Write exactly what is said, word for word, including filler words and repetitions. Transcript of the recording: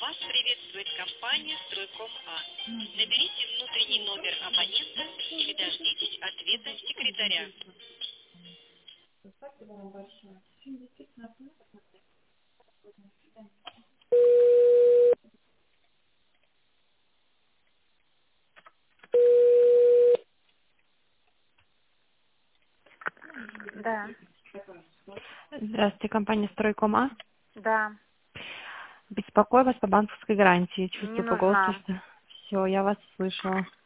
Вас приветствует компания «Стройком А». Наберите внутренний номер абонента или дождитесь ответа секретаря. Да, Здравствуйте, компания «Стройком А». да, Беспокою вас по банковской гарантии. не Чувствую по голосу, нужна. что все, я вас слышала.